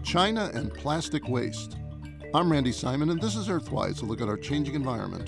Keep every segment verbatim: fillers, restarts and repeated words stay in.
China and plastic waste. I'm Randy Simon, and this is Earthwise, a look at our changing environment.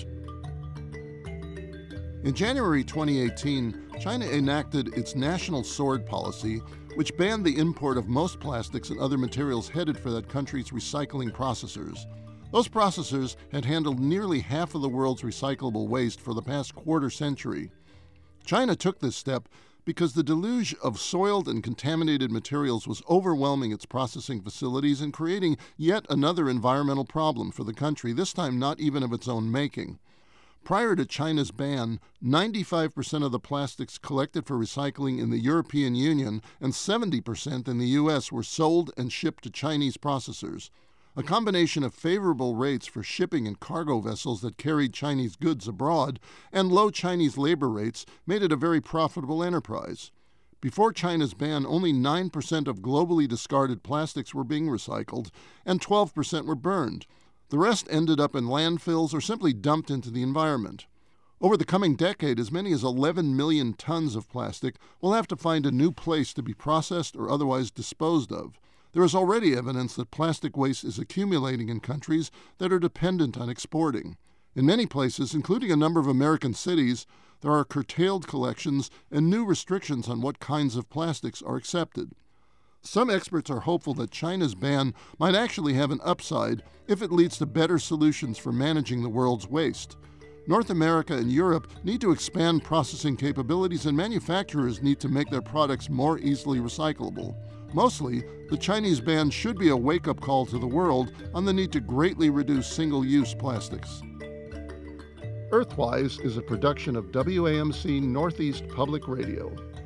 In January twenty eighteen, China enacted its National Sword Policy, which banned the import of most plastics and other materials headed for that country's recycling processors. Those processors had handled nearly half of the world's recyclable waste for the past quarter century. China took this step because the deluge of soiled and contaminated materials was overwhelming its processing facilities and creating yet another environmental problem for the country, this time not even of its own making. Prior to China's ban, ninety-five percent of the plastics collected for recycling in the European Union and seventy percent in the U S were sold and shipped to Chinese processors. A combination of favorable rates for shipping and cargo vessels that carried Chinese goods abroad and low Chinese labor rates made it a very profitable enterprise. Before China's ban, only nine percent of globally discarded plastics were being recycled, and twelve percent were burned. The rest ended up in landfills or simply dumped into the environment. Over the coming decade, as many as eleven million tons of plastic will have to find a new place to be processed or otherwise disposed of. There is already evidence that plastic waste is accumulating in countries that are dependent on exporting. In many places, including a number of American cities, there are curtailed collections and new restrictions on what kinds of plastics are accepted. Some experts are hopeful that China's ban might actually have an upside if it leads to better solutions for managing the world's waste. North America and Europe need to expand processing capabilities, and manufacturers need to make their products more easily recyclable. Mostly, the Chinese ban should be a wake-up call to the world on the need to greatly reduce single-use plastics. Earthwise is a production of W A M C Northeast Public Radio.